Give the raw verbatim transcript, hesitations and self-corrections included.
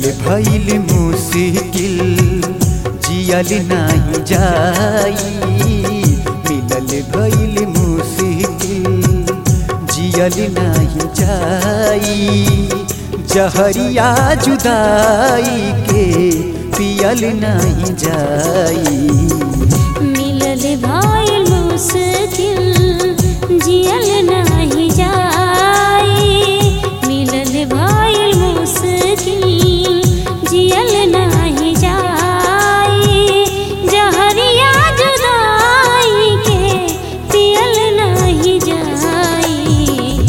भइल मुश्किल जियल नहीं जाई, मिलल भइल मुश्किल जियल नहीं जाई। जहरिया जुदाई के पियल नहीं जाई।